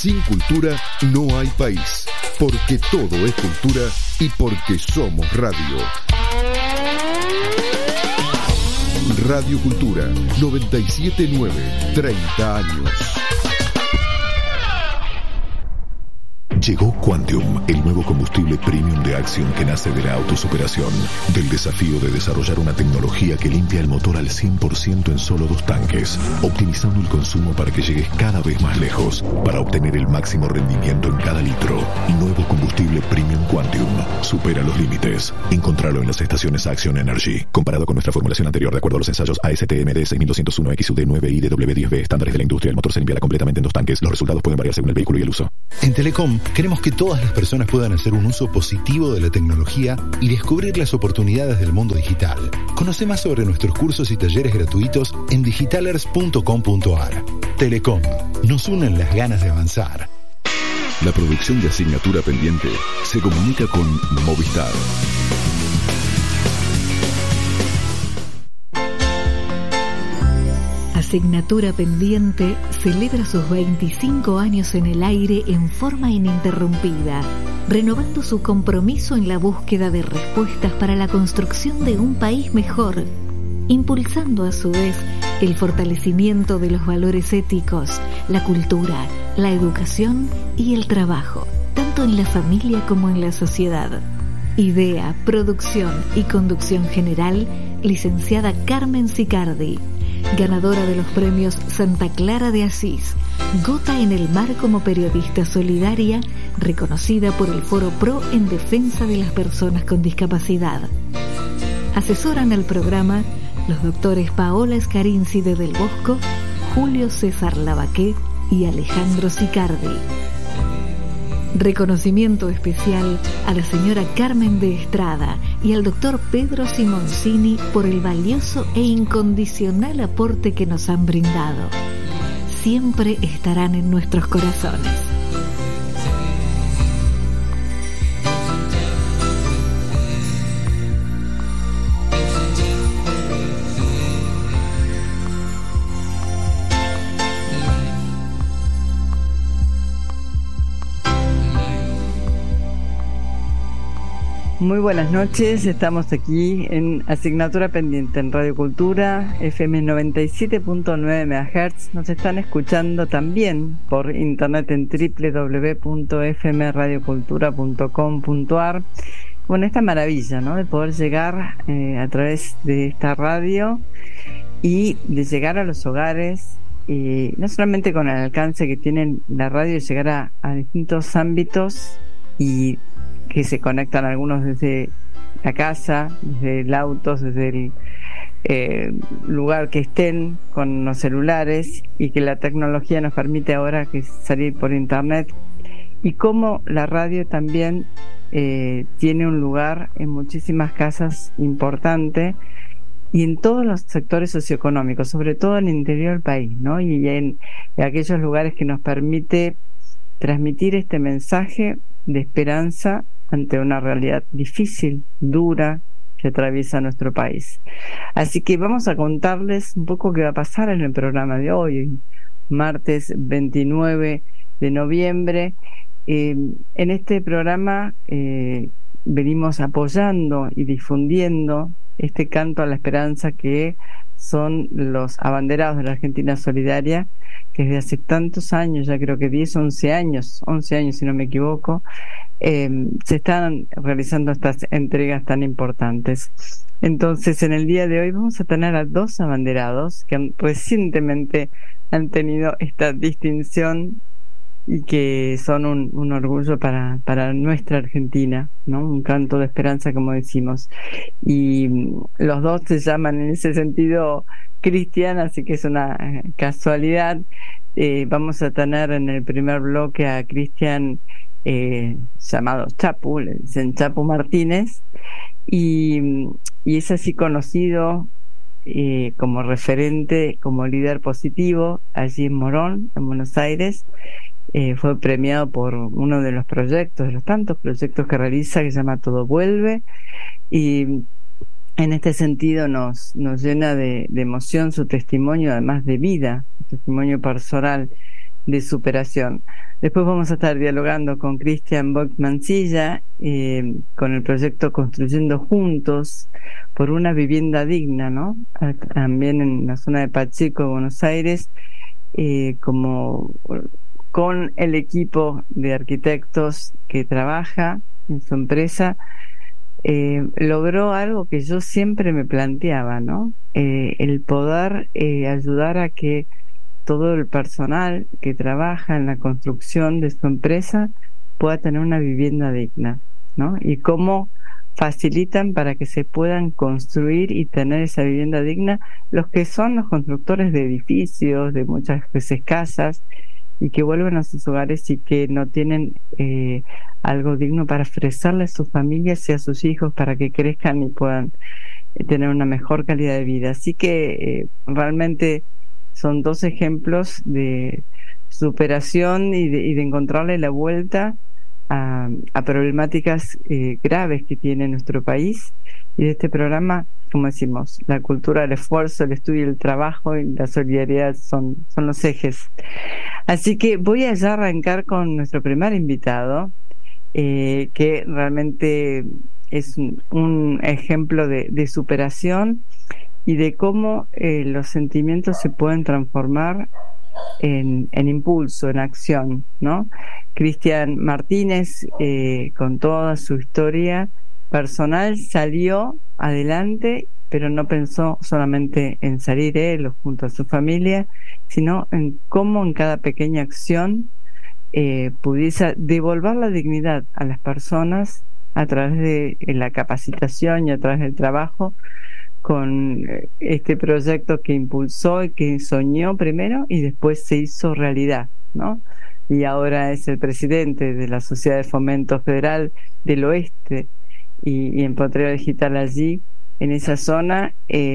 Sin cultura no hay país, porque todo es cultura y porque somos radio. Radio Cultura 97.9, 30 años. Llegó Quantium, el nuevo combustible premium de Axion que nace de la autosuperación, del desafío de desarrollar una tecnología que limpia el motor al 100% en solo 2 tanques, optimizando el consumo para que llegues cada vez más lejos, para obtener el máximo rendimiento en cada litro. Nuevo combustible premium Quantium, supera los límites. Encontralo en las estaciones Axion Energy. Comparado con nuestra formulación anterior, de acuerdo a los ensayos ASTM de 6201 XUD 9 y DW10B, estándares de la industria, el motor se limpiará completamente en 2 tanques. Los resultados pueden variar según el vehículo y el uso. En Telecom queremos que todas las personas puedan hacer un uso positivo de la tecnología y descubrir las oportunidades del mundo digital. Conoce más sobre nuestros cursos y talleres gratuitos en digitalers.com.ar. Telecom, nos unen las ganas de avanzar. La producción de Asignatura Pendiente se comunica con Movistar. Asignatura Pendiente celebra sus 25 años en el aire en forma ininterrumpida, renovando su compromiso en la búsqueda de respuestas para la construcción de un país mejor, impulsando a su vez el fortalecimiento de los valores éticos, la cultura, la educación y el trabajo, tanto en la familia como en la sociedad. Idea, producción y conducción general, licenciada Carmen Sicardi, ganadora de los premios Santa Clara de Asís, Gota en el Mar como periodista solidaria, reconocida por el Foro Pro en defensa de las personas con discapacidad. Asesoran al programa los doctores Paola Scarinci de Del Bosco, Julio César Lavaqué y Alejandro Sicardi. Reconocimiento especial a la señora Carmen de Estrada y al doctor Pedro Simoncini por el valioso e incondicional aporte que nos han brindado. Siempre estarán en nuestros corazones. Muy buenas noches, estamos aquí en Asignatura Pendiente en Radio Cultura, FM 97.9 MHz. Nos están escuchando también por internet en www.fmradiocultura.com.ar. Con esta maravilla, ¿no?, de poder llegar a través de esta radio y de llegar a los hogares, no solamente con el alcance que tiene la radio, llegar a distintos ámbitos y que se conectan algunos desde la casa, desde el auto, desde el lugar que estén con los celulares, y que la tecnología nos permite ahora que salir por internet, y cómo la radio también tiene un lugar en muchísimas casas importante y en todos los sectores socioeconómicos, sobre todo en el interior del país, ¿no? Y en aquellos lugares que nos permite transmitir este mensaje de esperanza ante una realidad difícil, dura, que atraviesa nuestro país. Así que vamos a contarles un poco qué va a pasar en el programa de hoy, martes 29 de noviembre. En este programa venimos apoyando y difundiendo este canto a la esperanza que son los abanderados de la Argentina Solidaria, que desde hace tantos años, ya creo que 11 años si no me equivoco, se están realizando estas entregas tan importantes. Entonces, en el día de hoy vamos a tener a 2 abanderados que recientemente han tenido esta distinción y que son un orgullo para nuestra Argentina, ¿no? Un canto de esperanza, como decimos. Y los 2 se llaman en ese sentido Cristian, así que es una casualidad. Vamos a tener en el primer bloque a Cristian, llamado Chapu, le dicen Chapu Martínez, y es así conocido como referente, como líder positivo allí en Morón, en Buenos Aires. Fue premiado por uno de los proyectos, de los tantos proyectos que realiza, que se llama Todo Vuelve, y en este sentido nos llena de emoción su testimonio, además de vida, su testimonio personal de superación. Después vamos a estar dialogando con Cristian Bock-Mancilla con el proyecto Construyendo Juntos por una vivienda digna, ¿no? También en la zona de Pacheco, Buenos Aires, como con el equipo de arquitectos que trabaja en su empresa, logró algo que yo siempre me planteaba, ¿no? El poder ayudar a que todo el personal que trabaja en la construcción de su empresa pueda tener una vivienda digna, ¿no? Y cómo facilitan para que se puedan construir y tener esa vivienda digna los que son los constructores de edificios, de muchas veces casas, y que vuelven a sus hogares y que no tienen algo digno para ofrecerle a sus familias y a sus hijos para que crezcan y puedan tener una mejor calidad de vida. Así que realmente son dos ejemplos de superación y de encontrarle la vuelta a problemáticas graves que tiene nuestro país. Y de este programa, como decimos, la cultura del esfuerzo, el estudio, el trabajo y la solidaridad son los ejes. Así que voy a ya arrancar con nuestro primer invitado, que realmente es un ejemplo de superación y de cómo los sentimientos se pueden transformar en impulso, en acción, ¿no? Cristian Martínez, con toda su historia personal, salió adelante, pero no pensó solamente en salir él o junto a su familia, sino en cómo en cada pequeña acción pudiese devolver la dignidad a las personas a través de la capacitación y a través del trabajo, con este proyecto que impulsó y que soñó primero y después se hizo realidad, ¿no? Y ahora es el presidente de la Sociedad de Fomento Federal del Oeste y en Potrero Digital allí, en esa zona,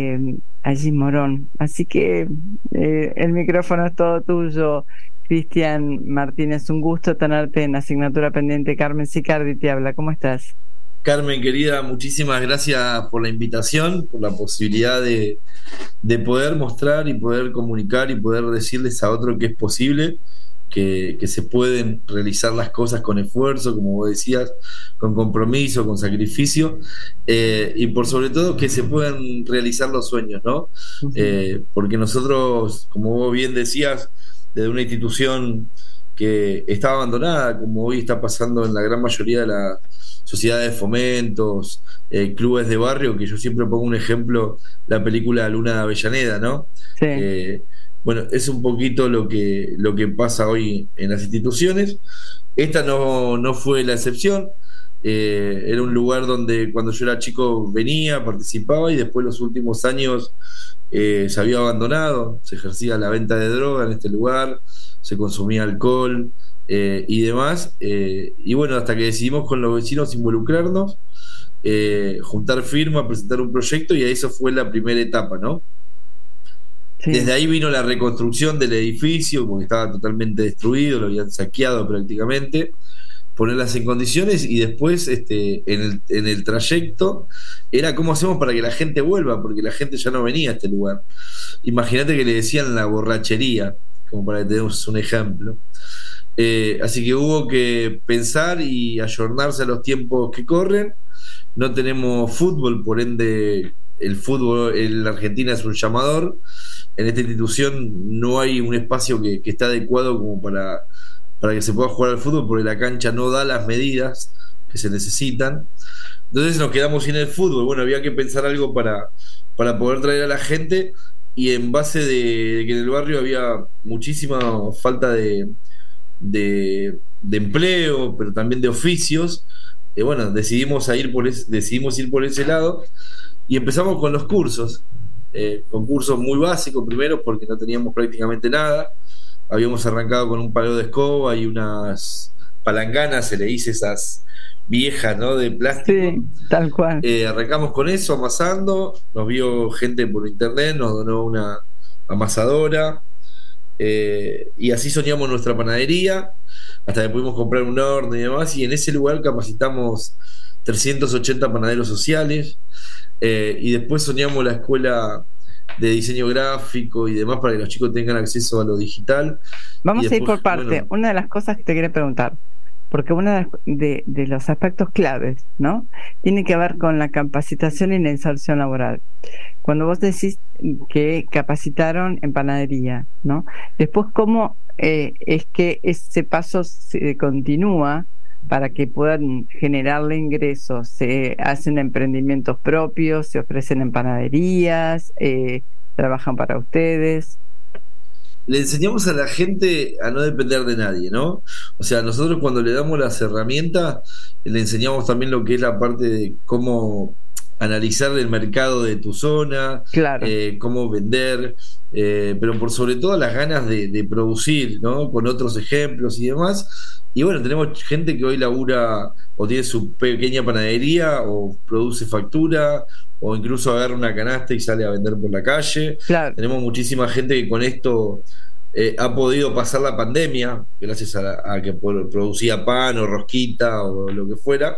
allí Morón. Así que el micrófono es todo tuyo, Cristian Martínez. Un gusto tenerte en Asignatura Pendiente. Carmen Sicardi te habla. ¿Cómo estás? Carmen, querida, muchísimas gracias por la invitación, por la posibilidad de poder mostrar y poder comunicar y poder decirles a otro que es posible, que se pueden realizar las cosas con esfuerzo, como vos decías, con compromiso, con sacrificio, y por sobre todo que se pueden realizar los sueños, ¿no? Porque nosotros, como vos bien decías, desde una institución que estaba abandonada, como hoy está pasando en la gran mayoría de las sociedades de fomentos, clubes de barrio, que yo siempre pongo un ejemplo, la película Luna de Avellaneda, ¿no? Sí. Bueno, es un poquito lo que pasa hoy en las instituciones. Esta no fue la excepción. Era un lugar donde cuando yo era chico venía, participaba, y después los últimos años se había abandonado. Se ejercía la venta de droga en este lugar, se consumía alcohol y demás, y bueno, hasta que decidimos con los vecinos involucrarnos, juntar firmas, presentar un proyecto, y eso fue la primera etapa, ¿no? Sí. Desde ahí vino la reconstrucción del edificio, porque estaba totalmente destruido, lo habían saqueado prácticamente, ponerlas en condiciones, y después en el trayecto era cómo hacemos para que la gente vuelva, porque la gente ya no venía a este lugar. Imagínate que le decían la borrachería, como para que tengamos un ejemplo. Así que hubo que pensar y ayornarse a los tiempos que corren. No tenemos fútbol, por ende el fútbol en la Argentina es un llamador. En esta institución no hay un espacio que esté adecuado como para que se pueda jugar al fútbol, porque la cancha no da las medidas que se necesitan. Entonces nos quedamos sin el fútbol. Bueno, había que pensar algo para poder traer a la gente, y en base de que en el barrio había muchísima falta de empleo, pero también de oficios, bueno, decidimos ir por ese lado, y empezamos con los cursos, con cursos muy básicos primero, porque no teníamos prácticamente nada. Habíamos arrancado con un palo de escoba y unas palanganas, se le dice, esas viejas, ¿no?, de plástico. Sí, tal cual. Arrancamos con eso, amasando. Nos vio gente por internet, nos donó una amasadora, y así soñamos nuestra panadería, hasta que pudimos comprar un horno y demás, y en ese lugar capacitamos 380 panaderos sociales, y después soñamos la escuela de diseño gráfico y demás para que los chicos tengan acceso a lo digital. Vamos a ir por parte. Bueno, una de las cosas que te quería preguntar, porque uno de los aspectos claves, ¿no? Tiene que ver con la capacitación y la inserción laboral. Cuando vos decís que capacitaron en panadería, ¿no? Después, ¿cómo es que ese paso se continúa para que puedan generarle ingresos? ¿Se hacen emprendimientos propios? ¿Se ofrecen en panaderías? ¿Trabajan para ustedes? le enseñamos a la gente a no depender de nadie, ¿no? O sea, nosotros cuando le damos las herramientas, le enseñamos también lo que es la parte de cómo analizar el mercado de tu zona, Claro. cómo vender, pero por sobre todo las ganas de producir, ¿no? Con otros ejemplos y demás. Y bueno, tenemos gente que hoy labura o tiene su pequeña panadería o produce factura o incluso agarra una canasta y sale a vender por la calle. Claro. Tenemos muchísima gente que con esto ha podido pasar la pandemia gracias a que producía pan o rosquita o lo que fuera.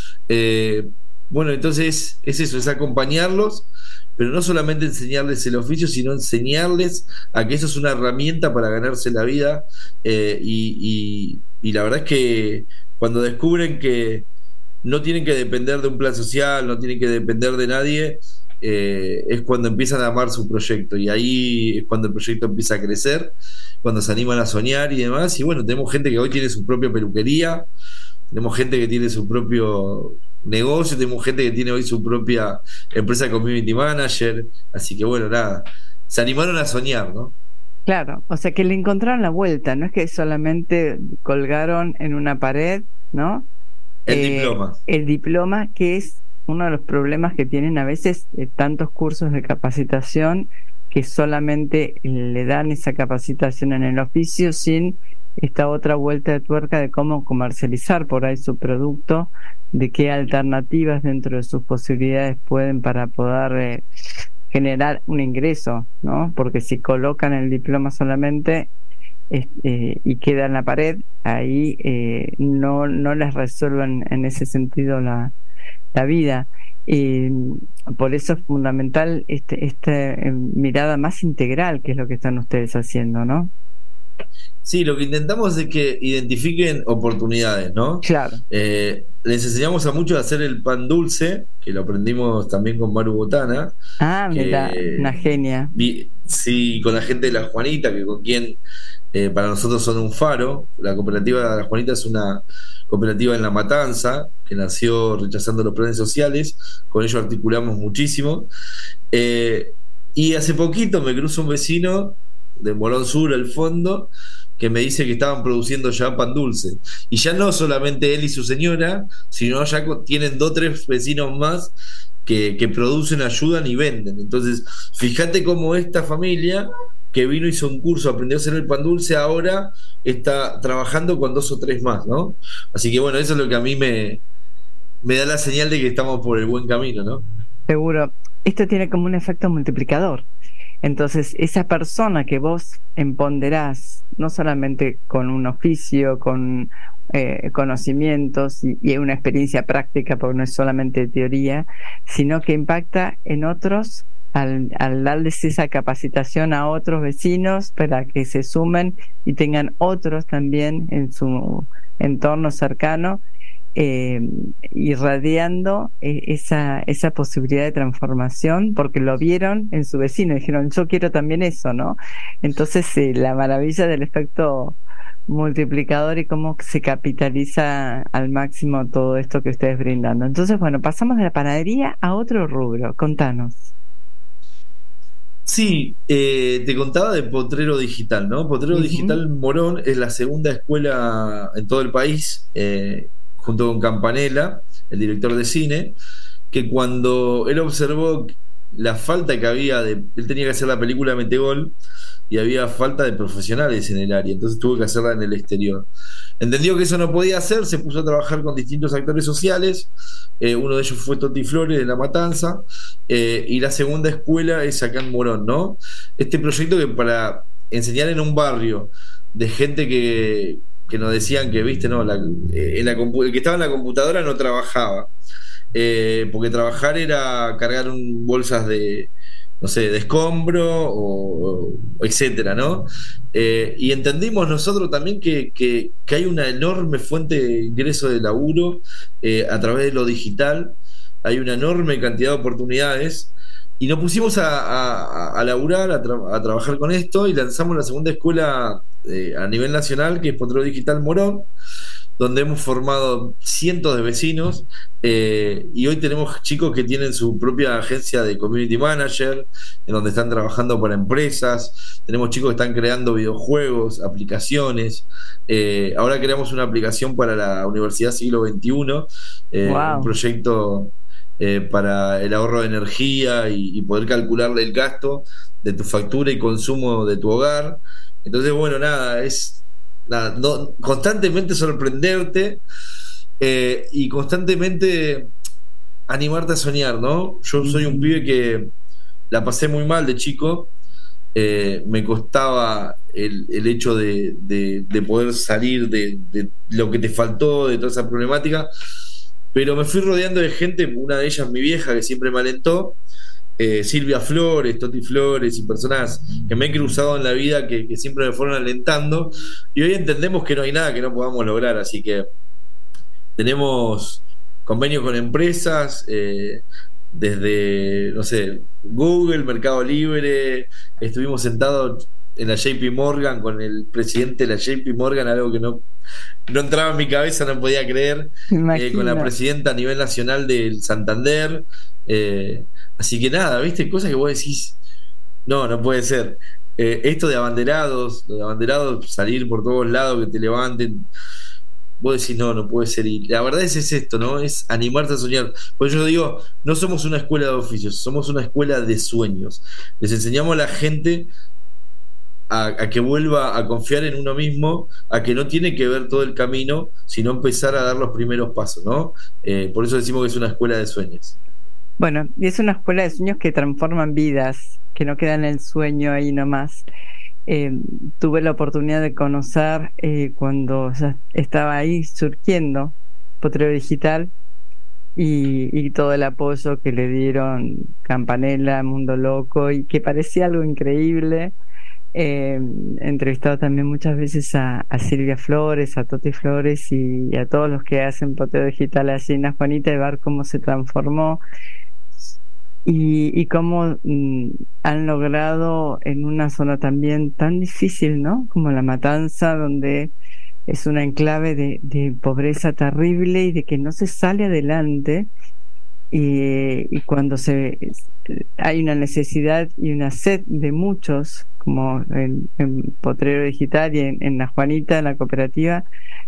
Bueno, entonces es eso, es acompañarlos, pero no solamente enseñarles el oficio, sino enseñarles a que eso es una herramienta para ganarse la vida. Y la verdad es que cuando descubren que no tienen que depender de un plan social, no tienen que depender de nadie, es cuando empiezan a amar su proyecto, y ahí es cuando el proyecto empieza a crecer, cuando se animan a soñar y demás. Y bueno, tenemos gente que hoy tiene su propia peluquería, tenemos gente que tiene su propio negocio, tenemos gente que tiene hoy su propia empresa de community manager, así que bueno, nada, se animaron a soñar, ¿no? Claro, o sea que le encontraron la vuelta, no es que solamente colgaron en una pared, ¿no? El diploma. El diploma, que es uno de los problemas que tienen a veces tantos cursos de capacitación, que solamente le dan esa capacitación en el oficio sin esta otra vuelta de tuerca de cómo comercializar por ahí su producto, de qué alternativas dentro de sus posibilidades pueden para poder generar un ingreso, ¿no? Porque si colocan el diploma solamente y queda en la pared, ahí no les resuelven en ese sentido la vida. Por eso es fundamental esta mirada más integral, que es lo que están ustedes haciendo, ¿no? Sí, lo que intentamos es que identifiquen oportunidades, ¿no? Claro. Les enseñamos a muchos a hacer el pan dulce, que lo aprendimos también con Maru Botana. Ah, mira, una genia. Sí, con la gente de La Juanita, que con quien para nosotros son un faro. La cooperativa de La Juanita es una cooperativa en La Matanza, que nació rechazando los planes sociales. Con ellos articulamos muchísimo. Y hace poquito me cruzo un vecino de Morón Sur, al fondo, que me dice que estaban produciendo ya pan dulce. Y ya no solamente él y su señora, sino ya tienen 2 o 3 vecinos más que producen, ayudan y venden. Entonces, fíjate cómo esta familia que vino, hizo un curso, aprendió a hacer el pan dulce, ahora está trabajando con 2 o 3 más, ¿no? Así que bueno, eso es lo que a mí me da la señal de que estamos por el buen camino, ¿no? Seguro. Esto tiene como un efecto multiplicador. Entonces, esa persona que vos empoderás, no solamente con un oficio, con conocimientos y una experiencia práctica, porque no es solamente teoría, sino que impacta en otros al darles esa capacitación a otros vecinos para que se sumen y tengan otros también en su entorno cercano, irradiando esa posibilidad de transformación, porque lo vieron en su vecino y dijeron, yo quiero también eso, ¿no? Entonces la maravilla del efecto multiplicador y cómo se capitaliza al máximo todo esto que ustedes brindando. Entonces, bueno, pasamos de la panadería a otro rubro. Contanos. Sí, te contaba de Potrero Digital, ¿no? Potrero Digital Morón es la segunda escuela en todo el país, junto con Campanella, el director de cine, que cuando él observó la falta que había él tenía que hacer la película Metegol y había falta de profesionales en el área, entonces tuvo que hacerla en el exterior. Entendió que eso no podía hacer, se puso a trabajar con distintos actores sociales, uno de ellos fue Toti Flores de La Matanza, y la segunda escuela es acá en Morón, ¿no? Este proyecto que para enseñar en un barrio de gente que nos decían que, viste, no, el que estaba en la computadora no trabajaba, porque trabajar era cargar bolsas de no sé, de escombro o etcétera, ¿no? Y entendimos nosotros también que hay una enorme fuente de ingreso de laburo a través de lo digital, hay una enorme cantidad de oportunidades. Y nos pusimos a laburar, a trabajar con esto y lanzamos la segunda escuela a nivel nacional, que es Potrero Digital Morón, donde hemos formado cientos de vecinos y hoy tenemos chicos que tienen su propia agencia de community manager, en donde están trabajando para empresas, tenemos chicos que están creando videojuegos, aplicaciones, ahora creamos una aplicación para la Universidad Siglo XXI, Wow. un proyecto para el ahorro de energía y poder calcularle el gasto de tu factura y consumo de tu hogar. Entonces, bueno, nada, es constantemente sorprenderte y constantemente animarte a soñar, ¿no? Yo soy un pibe que la pasé muy mal de chico, me costaba el hecho de poder salir de lo que te faltó, de toda esa problemática, pero me fui rodeando de gente, una de ellas mi vieja, que siempre me alentó, Silvia Flores, Toti Flores y personas que me he cruzado en la vida que siempre me fueron alentando, y hoy entendemos que no hay nada que no podamos lograr, así que tenemos convenios con empresas, desde, no sé, Google, Mercado Libre, estuvimos sentados en la JP Morgan con el presidente de la JP Morgan, algo que no entraba en mi cabeza, no podía creer, con la Imagino. presidenta a nivel nacional del Santander, así que nada, viste, cosas que vos decís, no puede ser. Esto de abanderados, salir por todos lados, que te levanten, vos decís, no puede ser. Y la verdad es esto, ¿no? Es animarte a soñar. Por eso yo digo, no somos una escuela de oficios, somos una escuela de sueños. Les enseñamos a la gente a que vuelva a confiar en uno mismo, a que no tiene que ver todo el camino, sino empezar a dar los primeros pasos, ¿no? Por eso decimos que es una escuela de sueños. Bueno, y es una escuela de sueños que transforman vidas, que no queda en el sueño ahí nomás. Tuve la oportunidad de conocer cuando ya estaba ahí surgiendo Potrero Digital y todo el apoyo que le dieron Campanella, Mundo Loco, y que parecía algo increíble. He entrevistado también muchas veces a Silvia Flores, a Toti Flores y a todos los que hacen Potrero Digital allí en La Juanita, y ver cómo se transformó y cómo han logrado en una zona también tan difícil, ¿no? Como La Matanza, donde es un enclave de pobreza terrible y de que no se sale adelante, y cuando hay una necesidad y una sed de muchos, como en Potrero Digital y en La Juanita, en la cooperativa,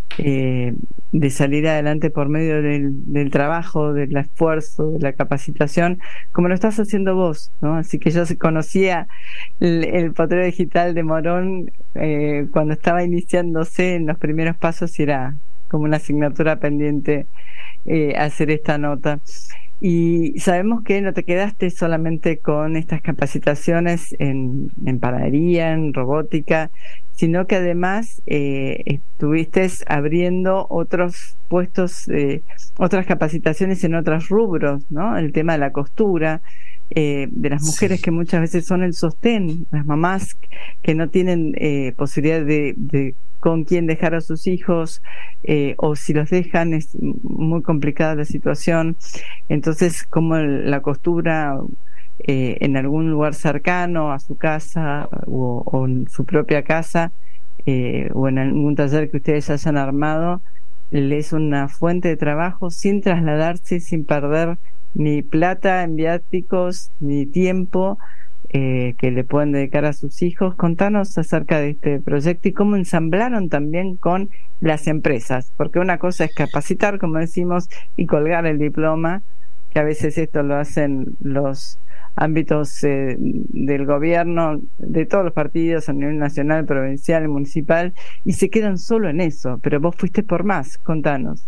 de salir adelante por medio del trabajo, del esfuerzo, de la capacitación, como lo estás haciendo vos, ¿no? Así que yo conocía el Potrero Digital de Morón cuando estaba iniciándose en los primeros pasos, y era como una asignatura pendiente hacer esta nota. Y sabemos que no te quedaste solamente con estas capacitaciones en panadería, en robótica, sino que además estuviste abriendo otros puestos, otras capacitaciones en otros rubros, ¿no? El tema de la costura, de las mujeres, Sí. que muchas veces son el sostén, las mamás que no tienen posibilidad de con quién dejar a sus hijos, o si los dejan es muy complicada la situación. Entonces, como la costura en algún lugar cercano a su casa o en su propia casa, o en algún taller que ustedes hayan armado, le es una fuente de trabajo sin trasladarse, sin perder ni plata en viáticos ni tiempo que le pueden dedicar a sus hijos. Contanos acerca de este proyecto y cómo ensamblaron también con las empresas, porque una cosa es capacitar, como decimos, y colgar el diploma, que a veces esto lo hacen los ámbitos del gobierno, de todos los partidos a nivel nacional, provincial, municipal, y se quedan solo en eso, pero vos fuiste por más. Contanos.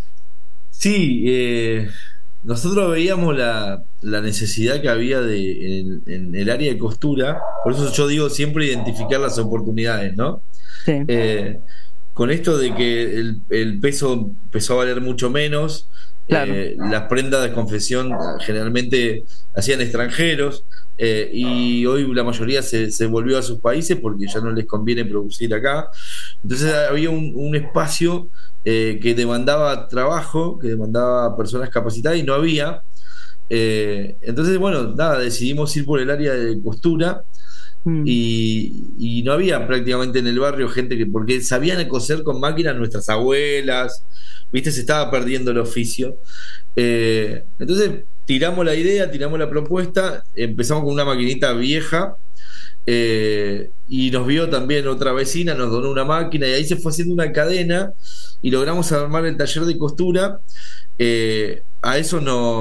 Sí, nosotros veíamos la necesidad que había en el área de costura, por eso yo digo siempre identificar las oportunidades, ¿no? Sí. Con esto de que el peso empezó a valer mucho menos, Claro. Las prendas de confección generalmente hacían extranjeros, y hoy la mayoría se volvió a sus países porque ya no les conviene producir acá. Entonces había un espacio que demandaba trabajo, que demandaba personas capacitadas y no había. Entonces, bueno, nada, decidimos ir por el área de costura. Y no había prácticamente en el barrio gente porque sabían coser con máquinas nuestras abuelas, viste, se estaba perdiendo el oficio. Entonces tiramos la idea, tiramos la propuesta, empezamos con una maquinita vieja, y nos vio también otra vecina, nos donó una máquina y ahí se fue haciendo una cadena y logramos armar el taller de costura. A eso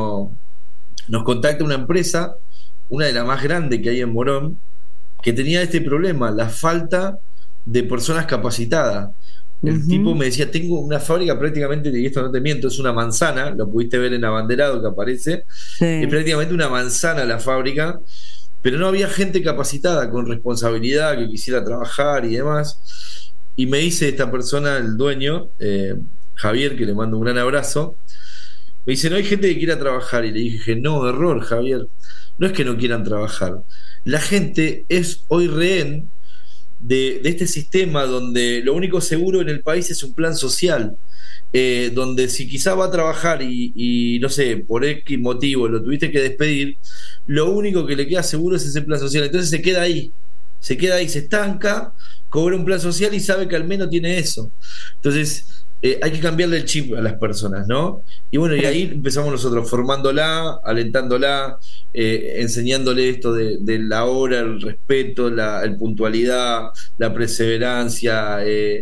nos contacta una empresa, una de las más grandes que hay en Morón, que tenía este problema, la falta de personas capacitadas. El tipo me decía, tengo una fábrica prácticamente, y esto no te miento, es una manzana, lo pudiste ver en abanderado que aparece, es prácticamente una manzana la fábrica, pero no había gente capacitada con responsabilidad que quisiera trabajar y demás. Y me dice esta persona, el dueño, Javier, que le mando un gran abrazo, me dice, no hay gente que quiera trabajar. Y le dije, no, error, Javier, no es que no quieran trabajar, la gente es hoy rehén de este sistema donde lo único seguro en el país es un plan social, donde si quizá va a trabajar y no sé, por X motivo lo tuviste que despedir, lo único que le queda seguro es ese plan social. Entonces se queda ahí, se estanca, cobra un plan social y sabe que al menos tiene eso. Entonces hay que cambiarle el chip a las personas, ¿no? Y bueno, y ahí empezamos nosotros, formándola, alentándola, enseñándole esto de la hora, el respeto, la puntualidad, la perseverancia,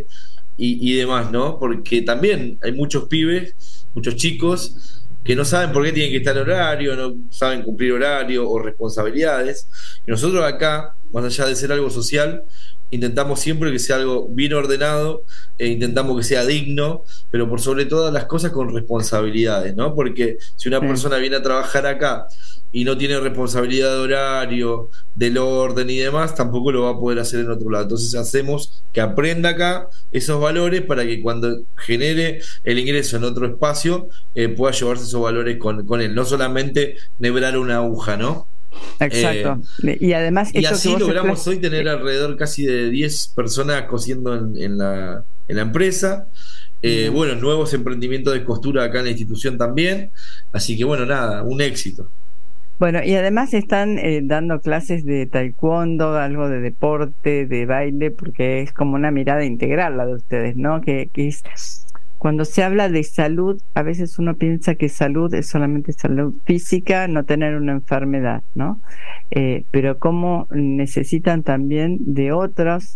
y demás, ¿no? Porque también hay muchos pibes, muchos chicos que no saben por qué tienen que estar en horario, no saben cumplir horario o responsabilidades. Y nosotros acá, más allá de ser algo social, intentamos siempre que sea algo bien ordenado, intentamos que sea digno, pero por sobre todas las cosas con responsabilidades, ¿no? Porque si una persona viene a trabajar acá y no tiene responsabilidad de horario, del orden y demás, tampoco lo va a poder hacer en otro lado. Entonces hacemos que aprenda acá esos valores para que cuando genere el ingreso en otro espacio, pueda llevarse esos valores con él, no solamente nebrar una aguja, ¿no? Exacto. Y además y así logramos hoy tener alrededor casi de 10 personas cosiendo en la empresa. Bueno, nuevos emprendimientos de costura acá en la institución también. Así que bueno, nada, un éxito. Bueno, y además están dando clases de taekwondo, algo de deporte, de baile, porque es como una mirada integral la de ustedes, ¿no? Que es, cuando se habla de salud, a veces uno piensa que salud es solamente salud física, no tener una enfermedad, ¿no? Pero cómo necesitan también de otras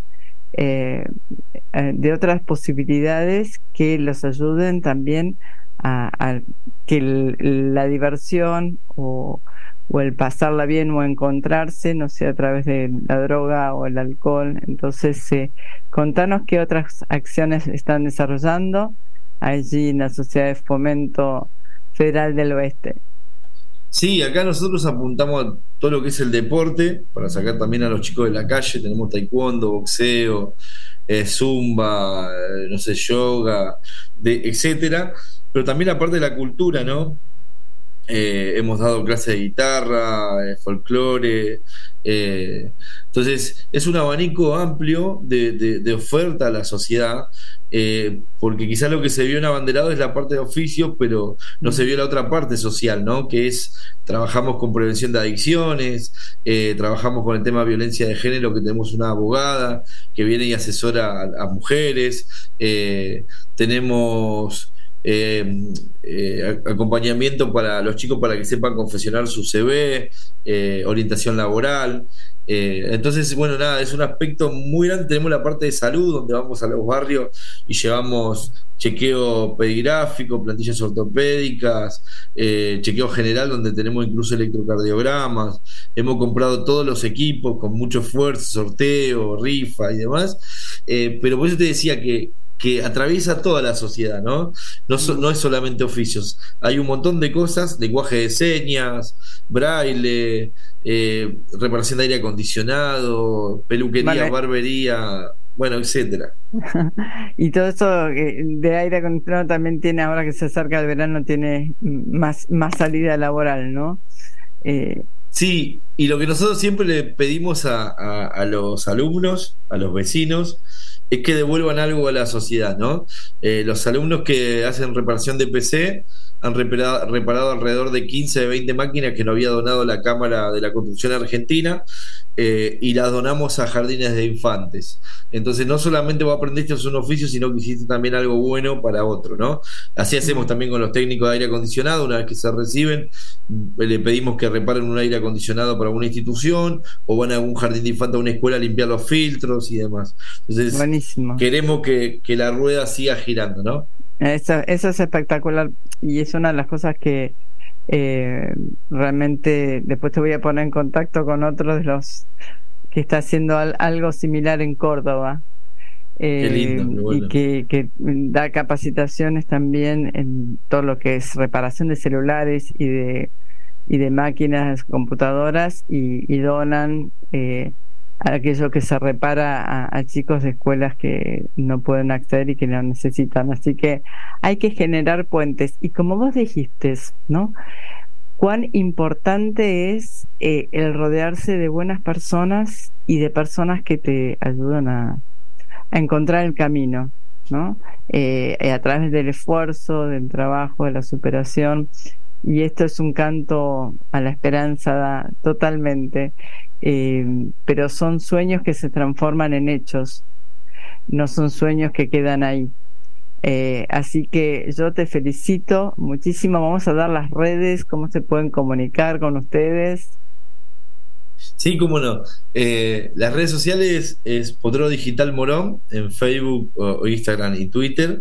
posibilidades que los ayuden también a que la diversión o el pasarla bien o encontrarse no sea a través de la droga o el alcohol. Entonces, contanos qué otras acciones están desarrollando allí en la Sociedad de Fomento Federal del Oeste. Sí, acá nosotros apuntamos a todo lo que es el deporte, para sacar también a los chicos de la calle. Tenemos taekwondo, boxeo, zumba, no sé, yoga, etcétera, pero también la parte de la cultura, ¿no? Hemos dado clases de guitarra, folclore, entonces es un abanico amplio de oferta a la sociedad, porque quizás lo que se vio en abanderado es la parte de oficio, pero no se vio la otra parte social, ¿no? Que es, trabajamos con prevención de adicciones, trabajamos con el tema de violencia de género, que tenemos una abogada que viene y asesora a mujeres, tenemos acompañamiento para los chicos para que sepan confeccionar su CV, orientación laboral. Entonces, bueno, nada, es un aspecto muy grande. Tenemos la parte de salud, donde vamos a los barrios y llevamos chequeo pedigráfico, plantillas ortopédicas, chequeo general, donde tenemos incluso electrocardiogramas. Hemos comprado todos los equipos con mucho esfuerzo, sorteo, rifa y demás, pero por eso te decía que atraviesa toda la sociedad, ¿no? No es solamente oficios, hay un montón de cosas, lenguaje de señas, braille, reparación de aire acondicionado, peluquería, barbería, bueno, etcétera. Y todo eso de aire acondicionado también tiene, ahora que se acerca el verano, tiene más salida laboral, ¿no? Sí, y lo que nosotros siempre le pedimos a los alumnos, a los vecinos, es que devuelvan algo a la sociedad, ¿no? Los alumnos que hacen reparación de PC han reparado alrededor de 15 de 20 máquinas que nos había donado la Cámara de la Construcción Argentina, y las donamos a jardines de infantes. Entonces no solamente vos aprendiste a hacer un oficio, sino que hiciste también algo bueno para otro, ¿no? Así hacemos también con los técnicos de aire acondicionado. Una vez que se reciben, le pedimos que reparen un aire acondicionado para una institución, o van a algún jardín de infantes, a una escuela, a limpiar los filtros y demás. Entonces buenísimo. Queremos que la rueda siga girando, ¿no? Eso es espectacular, y es una de las cosas que realmente después te voy a poner en contacto con otro de los que está haciendo algo similar en Córdoba. Qué lindo, bueno. Y que da capacitaciones también en todo lo que es reparación de celulares y de máquinas, computadoras, y donan aquello que se repara a chicos de escuelas que no pueden acceder y que lo necesitan. Así que hay que generar puentes, y como vos dijiste, ¿no?, cuán importante es el rodearse de buenas personas y de personas que te ayudan a encontrar el camino, ¿no? A través del esfuerzo, del trabajo, de la superación. Y esto es un canto a la esperanza totalmente, pero son sueños que se transforman en hechos, no son sueños que quedan ahí. Así que yo te felicito muchísimo. Vamos a dar las redes, cómo se pueden comunicar con ustedes. Sí, cómo no. Las redes sociales es Potrero Digital Morón en Facebook o Instagram y Twitter.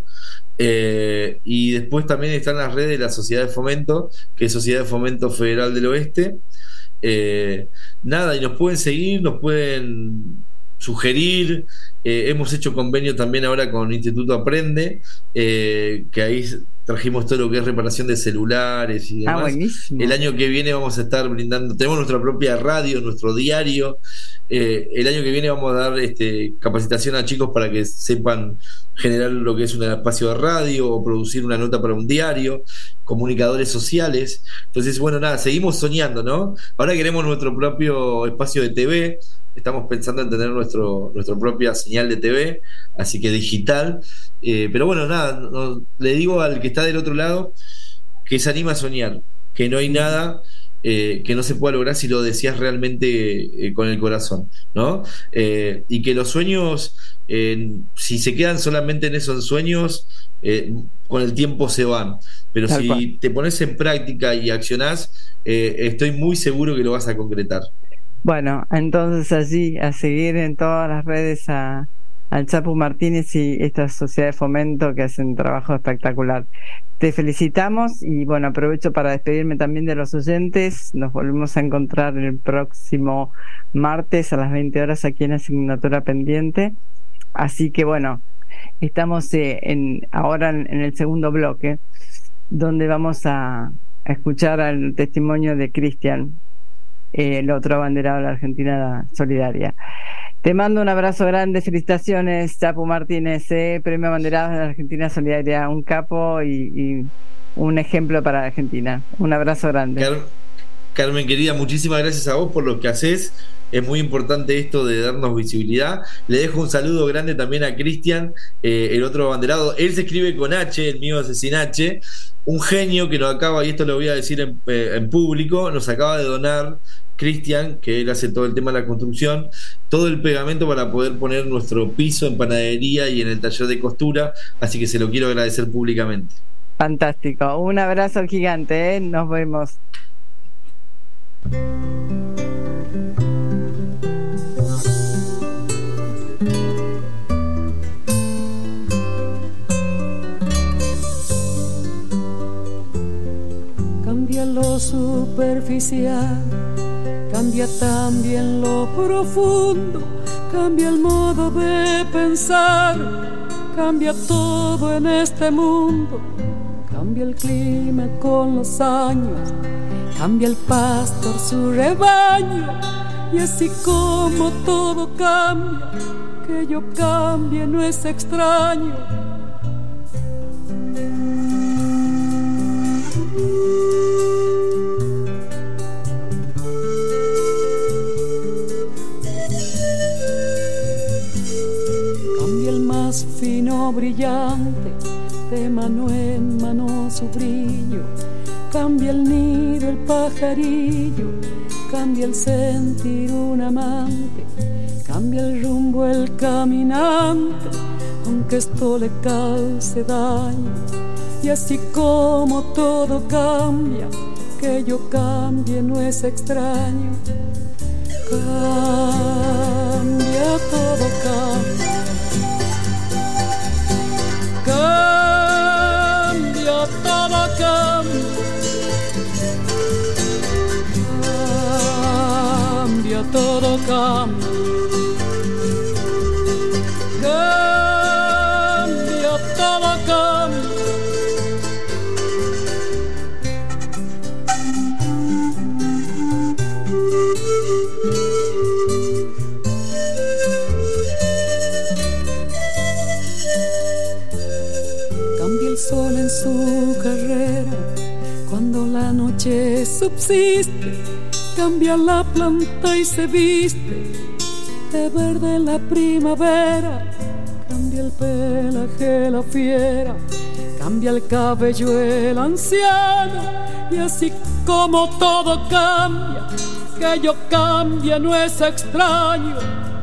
Y después también están las redes de la Sociedad de Fomento, que es Sociedad de Fomento Federal del Oeste. Nada, y nos pueden seguir, nos pueden sugerir. Hemos hecho convenio también ahora con Instituto Aprende, que ahí trajimos todo lo que es reparación de celulares y demás. Buenísimo. El año que viene vamos a estar brindando, tenemos nuestra propia radio, nuestro diario. El año que viene vamos a dar capacitación a chicos para que sepan generar lo que es un espacio de radio o producir una nota para un diario, comunicadores sociales. Entonces, bueno, nada, seguimos soñando, ¿no? Ahora queremos nuestro propio espacio de TV. Estamos pensando en tener nuestra propia señal de TV, así que digital. Pero bueno, nada, le digo al que está del otro lado que se anima a soñar, que no hay nada que no se pueda lograr si lo deseas realmente con el corazón, ¿no? Y que los sueños, si se quedan solamente en esos sueños, con el tiempo se van. Pero Tal si cual. te pones en práctica y accionás, estoy muy seguro que lo vas a concretar. Bueno, entonces allí a seguir en todas las redes al Chapu Martínez y esta sociedad de fomento que hacen un trabajo espectacular. Te felicitamos, y bueno, aprovecho para despedirme también de los oyentes. Nos volvemos a encontrar el próximo martes a las 20 horas aquí en Asignatura Pendiente. Así que bueno, estamos ahora en el segundo bloque, donde vamos a escuchar el testimonio de Cristian, el otro abanderado de la Argentina Solidaria. Te mando un abrazo grande, felicitaciones, Chapu Martínez, premio abanderado de la Argentina Solidaria, un capo y un ejemplo para la Argentina. Un abrazo grande. Carmen querida, muchísimas gracias a vos por lo que haces. Es muy importante esto de darnos visibilidad. Le dejo un saludo grande también a Cristian, el otro abanderado. Él se escribe con H, el mío es sin H. Un genio que nos acaba, y esto lo voy a decir en público, nos acaba de donar, Cristian, que él hace todo el tema de la construcción, todo el pegamento para poder poner nuestro piso en panadería y en el taller de costura. Así que se lo quiero agradecer públicamente. Fantástico. Un abrazo gigante, nos vemos. Cambia lo superficial, cambia también lo profundo, cambia el modo de pensar, cambia todo en este mundo, cambia el clima con los años, cambia el pastor su rebaño, y así como todo cambia, que yo cambie no es extraño. Cambia el más fino brillante, de mano en mano su brillo. Cambia el nido, el pajarillo, cambia el sentir un amante, cambia el rumbo el caminante, aunque esto le cause daño. Y así como todo cambia, que yo cambie no es extraño. Cambia, todo cambia. Cambia, todo cambia. Cambia, todo cambia. Cambia, todo cambia. Cambia el sol en su carrera cuando la noche subsiste. Cambia la planta y se viste de verde la primavera. Cambia el pelaje la fiera, cambia el cabello el anciano. Y así como todo cambia, que yo cambie no es extraño.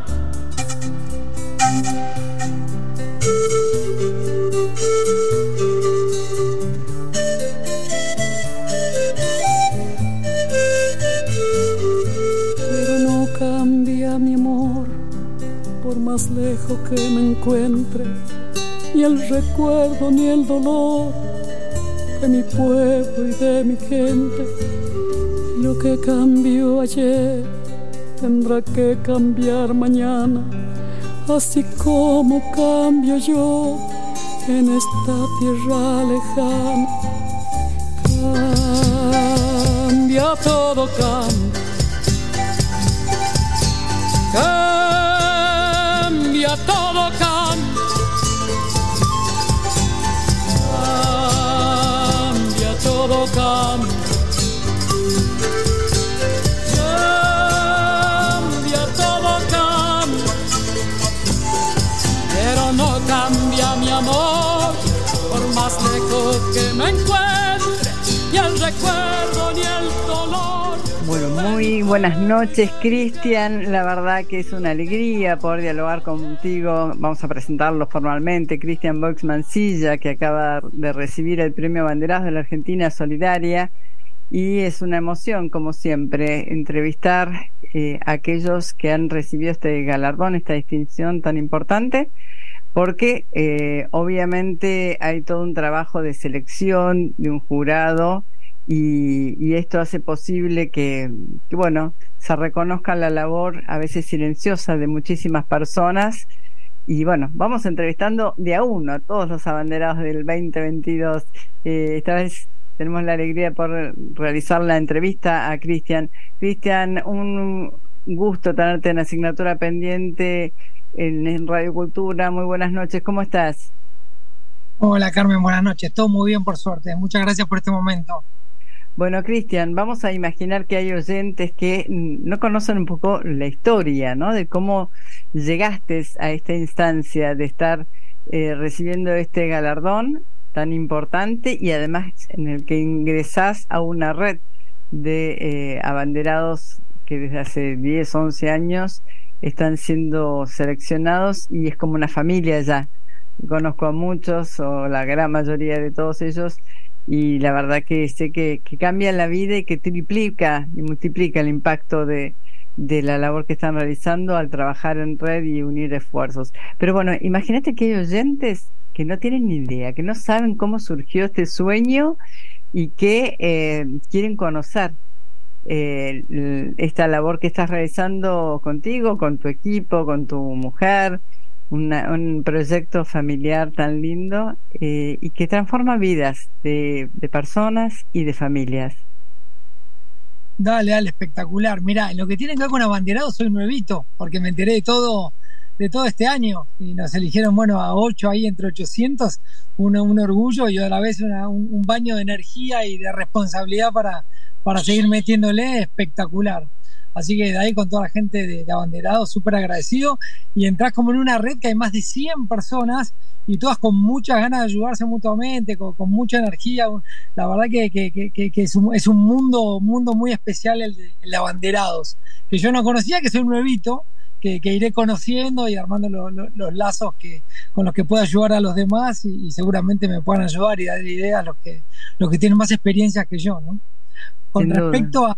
Cambia mi amor, por más lejos que me encuentre, ni el recuerdo ni el dolor de mi pueblo y de mi gente. Lo que cambió ayer tendrá que cambiar mañana, así como cambio yo en esta tierra lejana. Cambia, todo cambia. Cambia, todo cambia. Cambia, todo cambia. Cambia, todo cambia. Pero no cambia mi amor, por más lejos que me encuentre, ni el recuerdo ni el dolor. Bueno, muy buenas noches, Cristian. La verdad que es una alegría poder dialogar contigo. Vamos a presentarlo formalmente. Cristian Boix Mancilla, que acaba de recibir el Premio Banderados de la Argentina Solidaria. Y es una emoción, como siempre, entrevistar a aquellos que han recibido este galardón, esta distinción tan importante, porque obviamente hay todo un trabajo de selección de un jurado. Y esto hace posible que, bueno, se reconozca la labor a veces silenciosa de muchísimas personas. Y bueno, vamos entrevistando de a uno a todos los abanderados del 2022. Esta vez tenemos la alegría de poder realizar la entrevista a Cristian. Cristian, un gusto tenerte en asignatura pendiente en Radio Cultura. Muy buenas noches, ¿cómo estás? Hola Carmen, buenas noches. Todo muy bien, por suerte. Muchas gracias por este momento. Bueno, Cristian, vamos a imaginar que hay oyentes que no conocen un poco la historia, ¿no? De cómo llegaste a esta instancia de estar recibiendo este galardón tan importante y además en el que ingresás a una red de abanderados que desde hace 10, 11 años están siendo seleccionados y es como una familia ya. Conozco a muchos o la gran mayoría de todos ellos y la verdad que sé que cambia la vida y que triplica y multiplica el impacto de la labor que están realizando al trabajar en red y unir esfuerzos. Pero bueno, imagínate que hay oyentes que no tienen ni idea, que no saben cómo surgió este sueño y que quieren conocer esta labor que estás realizando contigo, con tu equipo, con tu mujer, un proyecto familiar tan lindo y que transforma vidas de personas y de familias. Dale, espectacular. Mirá, en lo que tiene que ver con abanderados soy nuevito, porque me enteré de todo de todo este año, y nos eligieron, bueno, a 8 ahí entre 800, un orgullo y a la vez un baño de energía y de responsabilidad para seguir metiéndole, espectacular. Así que de ahí con toda la gente de Abanderados, súper agradecido, y entras como en una red que hay más de 100 personas y todas con muchas ganas de ayudarse mutuamente, con mucha energía. La verdad que es un mundo muy especial el de Abanderados, que yo no conocía, que soy nuevito, que iré conociendo y armando los lazos con los que pueda ayudar a los demás, y seguramente me puedan ayudar y dar ideas los que tienen más experiencias que yo, ¿no? Con respecto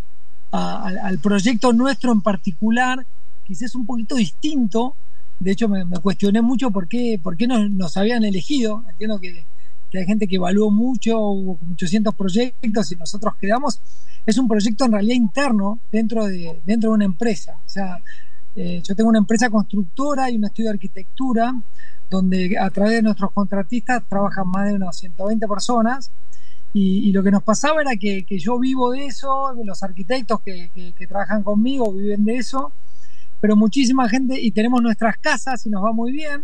al proyecto nuestro en particular, quizás es un poquito distinto. De hecho me cuestioné mucho por qué nos habían elegido. Entiendo que hay gente que evaluó mucho, hubo 800 proyectos y nosotros quedamos. Es un proyecto en realidad interno dentro de una empresa. O sea, yo tengo una empresa constructora y un estudio de arquitectura donde a través de nuestros contratistas trabajan más de unas 120 personas. Y lo que nos pasaba era que yo vivo de eso, los arquitectos que trabajan conmigo viven de eso, pero muchísima gente, y tenemos nuestras casas y nos va muy bien,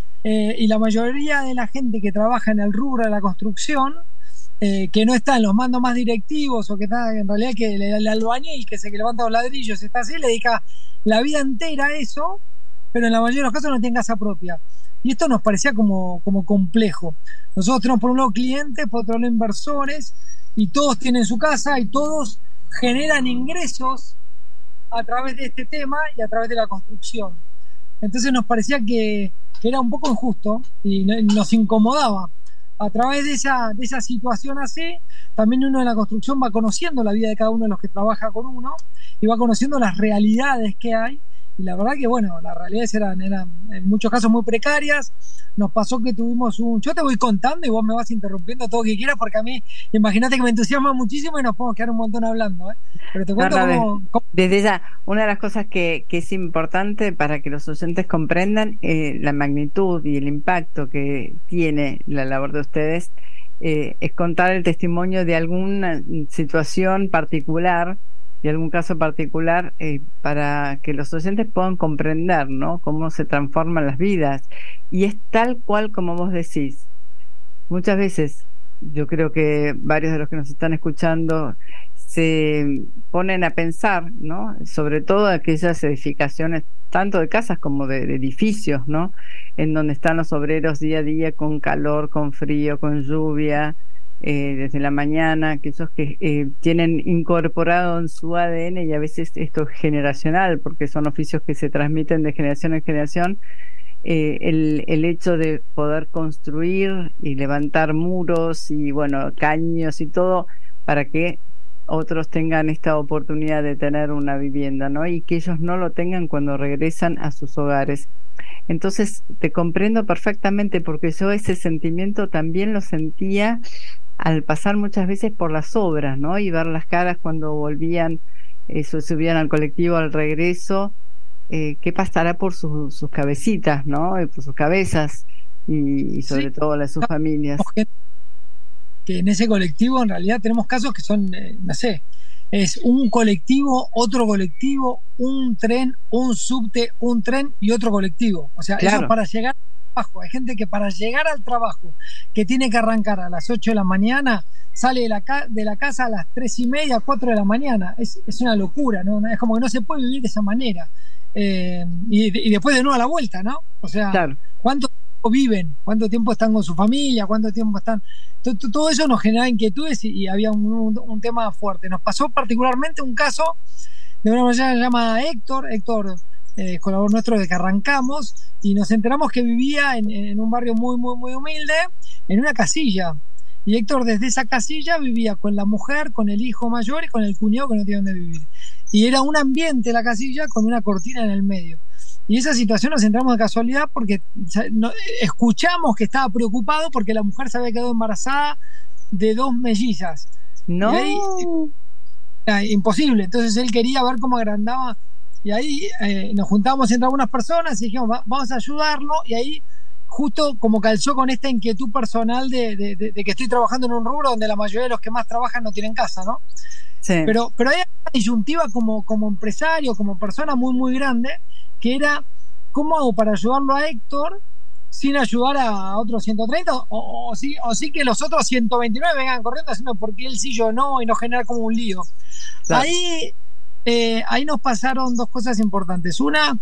y la mayoría de la gente que trabaja en el rubro de la construcción, que no está en los mandos más directivos, o que está en realidad que el albañil que levanta los ladrillos está así, le dedica la vida entera a eso, pero en la mayoría de los casos no tiene casa propia. Y esto nos parecía como complejo. Nosotros tenemos por un lado clientes, por otro lado inversores, y todos tienen su casa y todos generan ingresos a través de este tema y a través de la construcción. Entonces nos parecía que era un poco injusto y nos incomodaba. A través de esa situación así, también uno en la construcción va conociendo la vida de cada uno de los que trabaja con uno y va conociendo las realidades que hay. Y la verdad que, bueno, las realidades eran en muchos casos muy precarias. Nos pasó que tuvimos yo te voy contando y vos me vas interrumpiendo todo lo que quieras, porque a mí, imagínate que me entusiasma muchísimo y nos podemos quedar un montón hablando, ¿eh? Pero te cuento cómo... Desde ya, una de las cosas que es importante para que los oyentes comprendan la magnitud y el impacto que tiene la labor de ustedes, es contar el testimonio de alguna situación particular, de algún caso particular, para que los oyentes puedan comprender, ¿no?, cómo se transforman las vidas. Y es tal cual como vos decís. Muchas veces, yo creo que varios de los que nos están escuchando se ponen a pensar, ¿no?, sobre todo aquellas edificaciones, tanto de casas como de edificios, ¿no?, en donde están los obreros día a día con calor, con frío, con lluvia, desde la mañana, aquellos que tienen incorporado en su ADN, y a veces esto es generacional porque son oficios que se transmiten de generación en generación, el hecho de poder construir y levantar muros y, bueno, caños y todo para que otros tengan esta oportunidad de tener una vivienda, ¿no?, y que ellos no lo tengan cuando regresan a sus hogares. Entonces te comprendo perfectamente, porque yo ese sentimiento también lo sentía al pasar muchas veces por las obras, ¿no?, y ver las caras cuando volvían, subían al colectivo al regreso, qué pasará por sus cabecitas, ¿no?, y por sus cabezas, y sobre todo las de sus familias. Que en ese colectivo en realidad tenemos casos que son, no sé, es un colectivo, otro colectivo, un tren, un subte, un tren y otro colectivo. O sea, claro, eso para llegar al trabajo. Hay gente que para llegar al trabajo, que tiene que arrancar a las 8 de la mañana, sale de la casa a las 3:30, 4 de la mañana. Es una locura, ¿no? Es como que no se puede vivir de esa manera. Y después de nuevo a la vuelta, ¿no? O sea, claro, ¿cuánto tiempo viven? ¿Cuánto tiempo están con su familia? ¿Cuánto tiempo están...? Todo eso nos generaba inquietudes y había un tema fuerte. Nos pasó particularmente un caso de una persona llamada Héctor, colaborador nuestro desde que arrancamos, y nos enteramos que vivía en un barrio muy, muy, muy humilde, en una casilla. Y Héctor desde esa casilla vivía con la mujer, con el hijo mayor y con el cuñado que no tiene dónde vivir. Y era un ambiente la casilla con una cortina en el medio. Y esa situación nos entramos de casualidad porque escuchamos que estaba preocupado porque la mujer se había quedado embarazada de 2 mellizas. No. Y ahí, era imposible. Entonces él quería ver cómo agrandaba. Y ahí nos juntamos entre algunas personas y dijimos, vamos a ayudarlo. Y ahí justo como calzó con esta inquietud personal de que estoy trabajando en un rubro donde la mayoría de los que más trabajan no tienen casa, ¿no? Sí. Pero hay una disyuntiva como empresario, como persona muy, muy grande, que era ¿cómo hago para ayudarlo a Héctor sin ayudar a otros 130? O sí que los otros 129 vengan corriendo haciendo porque él sí, yo no, y no generar como un lío. Claro. Ahí nos pasaron dos cosas importantes. Una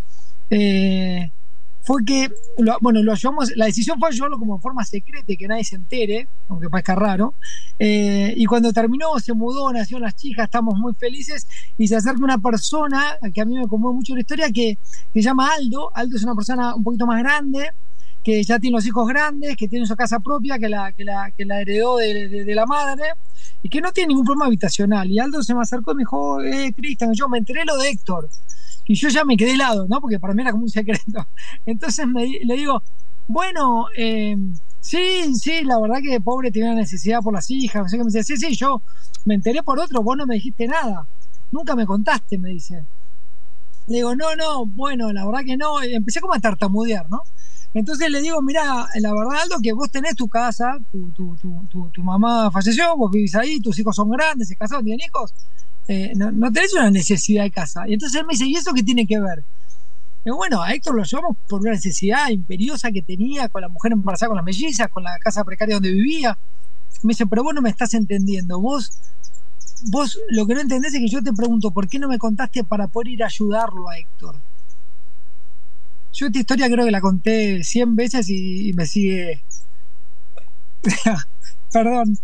fue que, lo ayudamos, la decisión fue ayudarlo como en forma secreta y que nadie se entere, aunque parezca raro. Y cuando terminó, se mudó, nacieron las chicas, estamos muy felices, y se acerca una persona que a mí me conmueve mucho la historia, que se llama Aldo. Aldo es una persona un poquito más grande, que ya tiene los hijos grandes, que tiene su casa propia, que la heredó de la madre, y que no tiene ningún problema habitacional. Y Aldo se me acercó y me dijo, Cristian, yo me enteré lo de Héctor. Y yo ya me quedé helado, ¿no? Porque para mí era como un secreto. Entonces le digo, bueno, sí, la verdad que pobre tenía una necesidad por las hijas. No sé qué. Me dice, sí, yo me enteré por otro, vos no me dijiste nada. Nunca me contaste, me dice. Le digo, no, bueno, la verdad que no. Y empecé como a tartamudear, ¿no? Entonces le digo, mirá, la verdad, Aldo, que vos tenés tu casa, tu mamá falleció, vos vivís ahí, tus hijos son grandes, se casaron, tienen hijos. No tenés una necesidad de casa. Y entonces él me dice, ¿y eso qué tiene que ver? Y bueno, a Héctor lo llevamos por una necesidad imperiosa que tenía con la mujer embarazada, con las mellizas, con la casa precaria donde vivía. Me dice, pero vos no me estás entendiendo. Vos lo que no entendés es que yo te pregunto, ¿por qué no me contaste para poder ir a ayudarlo a Héctor? Yo esta historia creo que la conté 100 veces y me sigue... Perdón.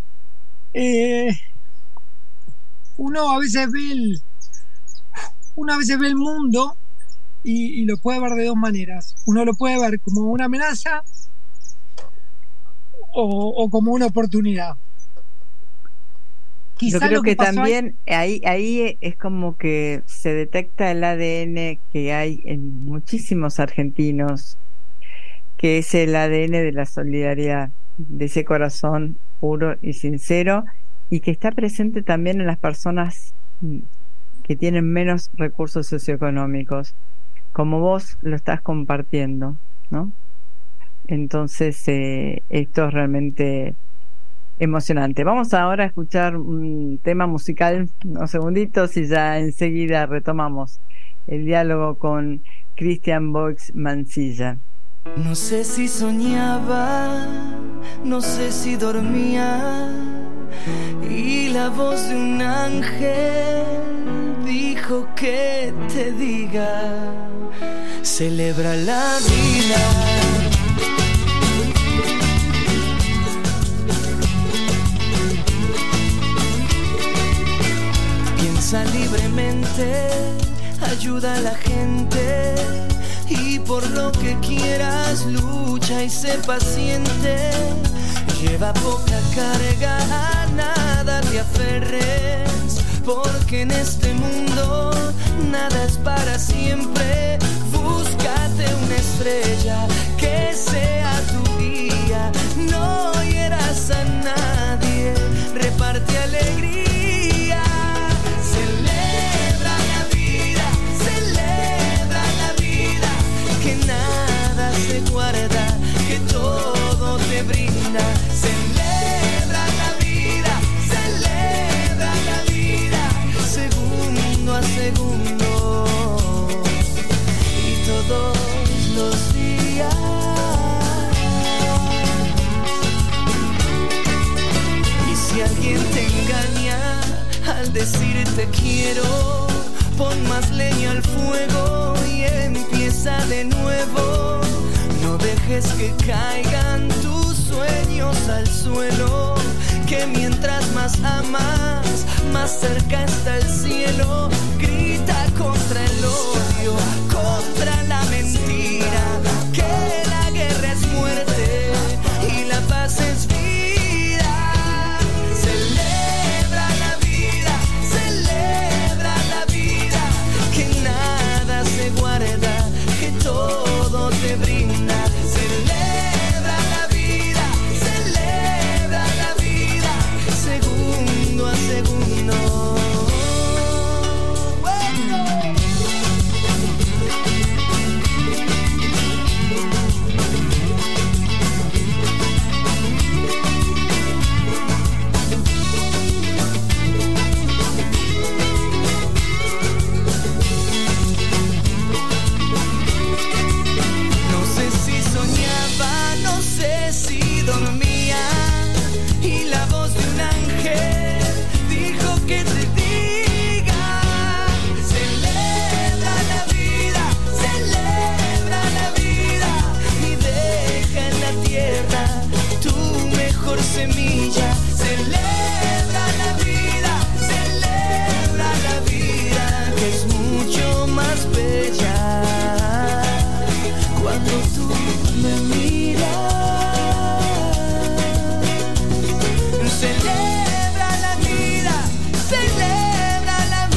Uno a veces ve el mundo y lo puede ver de dos maneras. Uno lo puede ver como una amenaza o como una oportunidad. Quizá yo creo que también ahí es como que se detecta el ADN que hay en muchísimos argentinos, que es el ADN de la solidaridad, de ese corazón puro y sincero, y que está presente también en las personas que tienen menos recursos socioeconómicos, como vos lo estás compartiendo, ¿no? Entonces esto es realmente emocionante. Vamos ahora a escuchar un tema musical, unos segunditos, y ya enseguida retomamos el diálogo con Cristian Boix Mancilla. No sé si soñaba, no sé si dormía, y la voz de un ángel dijo que te diga, celebra la vida. Piensa libremente, ayuda a la gente, y por lo que quieras lucha y sé paciente. Lleva poca carga, a nada te aferres, porque en este mundo nada es para siempre. Búscate una estrella que sea tu guía, no hieras a nadie, reparte alegría. Guarda que todo te brinda, celebra la vida, segundo a segundo y todos los días. Y si alguien te engaña al decirte quiero, pon más leña al fuego y empieza de nuevo. No dejes que caigan tus sueños al suelo, que mientras más amas, más cerca está el cielo. Grita contra el odio, contra la mentira, que la guerra es muerte y la paz es vida. Celebra la vida, que nada se guarda, que todo te brinda. semilla. Celebra la vida, que es mucho más bella cuando tú me miras. Celebra la vida, celebra la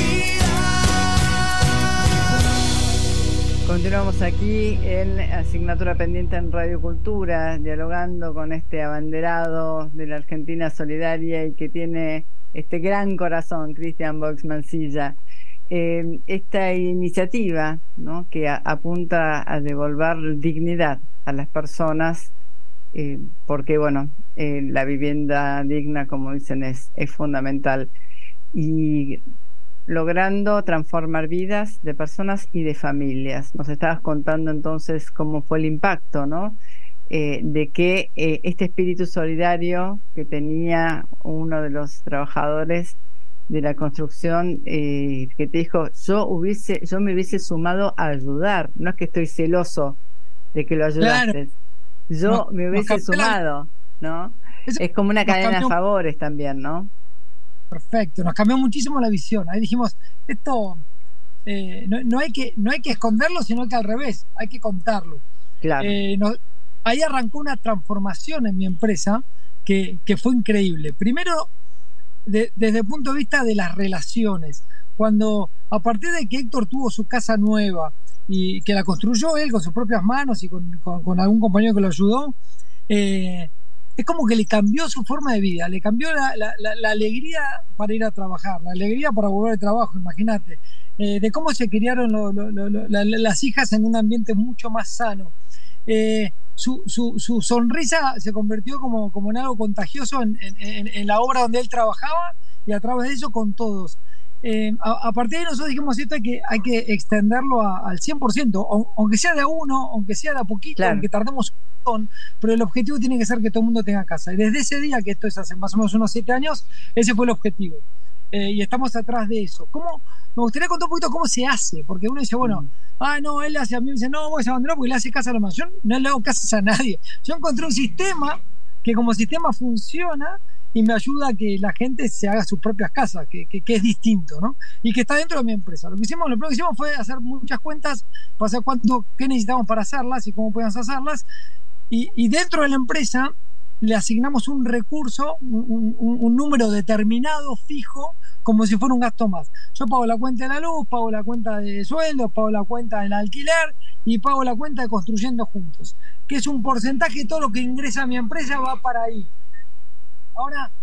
vida. Continuamos aquí en Asignatura Pendiente en Radio Cultura, dialogando con este abanderado de la Argentina Solidaria y que tiene este gran corazón, Cristian Boix Mansilla. Esta iniciativa, ¿no?, que apunta a devolver dignidad a las personas, porque bueno, la vivienda digna, como dicen, es fundamental, y logrando transformar vidas de personas y de familias. Nos estabas contando entonces cómo fue el impacto, ¿no?, de que este espíritu solidario que tenía uno de los trabajadores de la construcción, que te dijo, yo me hubiese sumado a ayudar, no es que estoy celoso de que lo ayudaste, claro. Me hubiese sumado, ¿no? Es como una cadena de favores también, ¿no? Perfecto, nos cambió muchísimo la visión. Ahí dijimos, esto no hay que esconderlo, sino que al revés, hay que contarlo. Claro. Ahí arrancó una transformación en mi empresa que fue increíble. Primero, desde el punto de vista de las relaciones, cuando a partir de que Héctor tuvo su casa nueva y que la construyó él con sus propias manos y con algún compañero que lo ayudó, es como que le cambió su forma de vida, le cambió la alegría para ir a trabajar, la alegría para volver al trabajo, imagínate, de cómo se criaron las hijas en un ambiente mucho más sano. Su sonrisa se convirtió como en algo contagioso en la obra donde él trabajaba, y a través de eso con todos. A partir de ahí nosotros dijimos, esto hay que extenderlo al 100%, aunque sea de a uno, aunque sea de a poquito, claro, aunque tardemos un montón, pero el objetivo tiene que ser que todo el mundo tenga casa. Y desde ese día, que esto es hace más o menos unos 7 años, ese fue el objetivo. Y estamos atrás de eso. Me gustaría contar un poquito cómo se hace, porque uno dice, bueno, no, él hace, a mí me dice, no, vos se abandonó porque le hace casa a los demás. Yo no le hago casas a nadie. Yo encontré un sistema que como sistema funciona y me ayuda a que la gente se haga sus propias casas, que es distinto, ¿no? Y que está dentro de mi empresa. Lo primero que hicimos fue hacer muchas cuentas para saber qué necesitamos para hacerlas y cómo podíamos hacerlas. Y dentro de la empresa le asignamos un recurso, un número determinado, fijo, como si fuera un gasto más. Yo pago la cuenta de la luz, pago la cuenta de sueldos, pago la cuenta del alquiler y pago la cuenta de Construyendo Juntos, que es un porcentaje de todo lo que ingresa a mi empresa va para ahí. Ahora,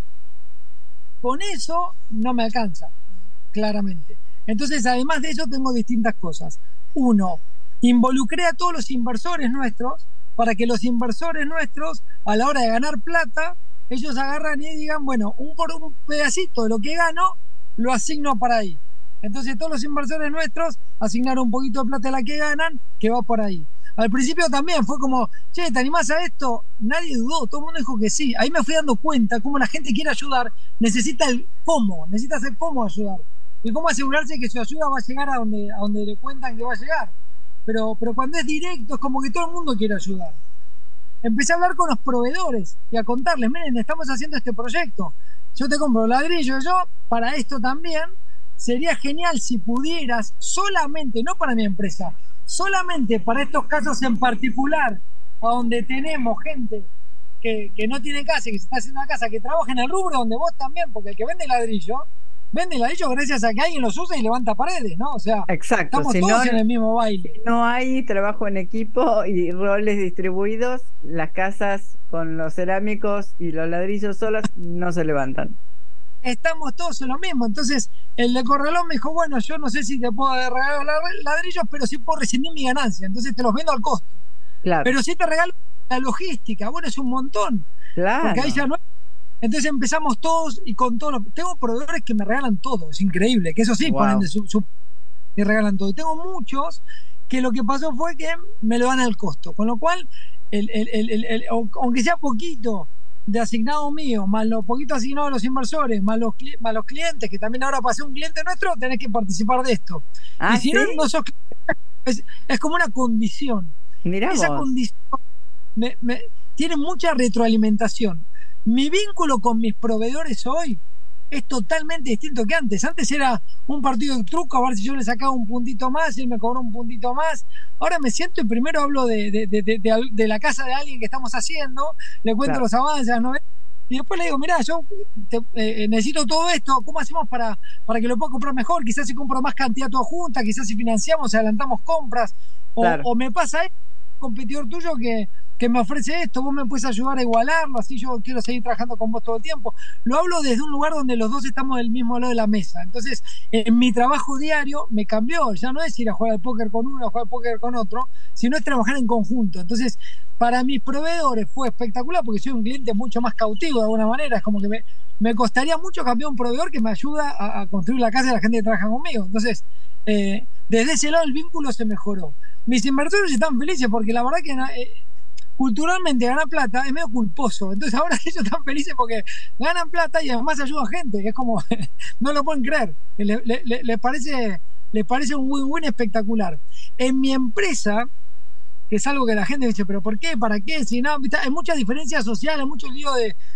con eso no me alcanza, claramente. Entonces, además de eso, tengo distintas cosas. Uno, involucré a todos los inversores nuestros para que los inversores nuestros, a la hora de ganar plata, ellos agarran y digan, bueno, por un pedacito de lo que gano, lo asigno para ahí. Entonces todos los inversores nuestros asignaron un poquito de plata de la que ganan, que va por ahí. Al principio también fue como, che, ¿te animás a esto? Nadie dudó, todo el mundo dijo que sí. Ahí me fui dando cuenta cómo la gente quiere ayudar, necesita el cómo, necesita saber cómo ayudar. Y cómo asegurarse que su ayuda va a llegar a donde le cuentan que va a llegar. Pero cuando es directo es como que todo el mundo quiere ayudar. Empecé a hablar con los proveedores y a contarles, miren, estamos haciendo este proyecto, yo te compro ladrillo, yo para esto también, sería genial si pudieras solamente, no para mi empresa, solamente para estos casos en particular, a donde tenemos gente que no tiene casa y que se está haciendo una casa, que trabaja en el rubro donde vos también, porque el que vende ladrillo gracias a que alguien los usa y levanta paredes, ¿no? O sea, exacto, estamos todos en el mismo baile. Si no hay trabajo en equipo y roles distribuidos, las casas con los cerámicos y los ladrillos solos no se levantan. Estamos todos en lo mismo. Entonces, el de Corralón me dijo, bueno, yo no sé si te puedo regalar ladrillos, pero sí puedo rescindir mi ganancia. Entonces te los vendo al costo. Claro. Pero sí te regalo la logística. Bueno, es un montón. Claro. Porque ahí ya no. Entonces empezamos todos y con todos. Tengo proveedores que me regalan todo, es increíble, que eso sí, wow, ponen de su y regalan todo. Y tengo muchos que lo que pasó fue que me lo dan al costo, con lo cual, aunque sea poquito de asignado mío, más lo poquito asignado a los inversores, más los clientes, que también ahora para ser un cliente nuestro tenés que participar de esto. Y si ¿sí? no sos es como una condición. Mirá esa vos. Condición tiene mucha retroalimentación. Mi vínculo con mis proveedores hoy es totalmente distinto que antes. Antes era un partido de truco, a ver si yo le sacaba un puntito más, y él me cobró un puntito más. Ahora me siento y primero hablo de la casa de alguien que estamos haciendo, le cuento los avances, ¿no? Y después le digo, mirá, yo necesito todo esto, ¿cómo hacemos para que lo pueda comprar mejor? Quizás si compro más cantidad toda junta, quizás si financiamos, adelantamos compras, o me pasa esto, competidor tuyo que me ofrece esto, vos me puedes ayudar a igualarlo, así yo quiero seguir trabajando con vos todo el tiempo. Lo hablo desde un lugar donde los dos estamos del mismo lado de la mesa. Entonces, en mi trabajo diario me cambió, ya no es ir a jugar al póker con uno, a jugar al póker con otro, sino es trabajar en conjunto. Entonces, para mis proveedores fue espectacular porque soy un cliente mucho más cautivo de alguna manera. Es como que me costaría mucho cambiar un proveedor que me ayuda a construir la casa de la gente que trabaja conmigo. Entonces, desde ese lado el vínculo se mejoró. Mis inversores están felices porque la verdad que culturalmente ganar plata es medio culposo. Entonces ahora ellos están felices porque ganan plata y además ayudan a gente, que es como no lo pueden creer. Les parece un win-win espectacular. En mi empresa, que es algo que la gente dice, pero ¿por qué? ¿Para qué? Si no, hay muchas diferencias sociales, mucho lío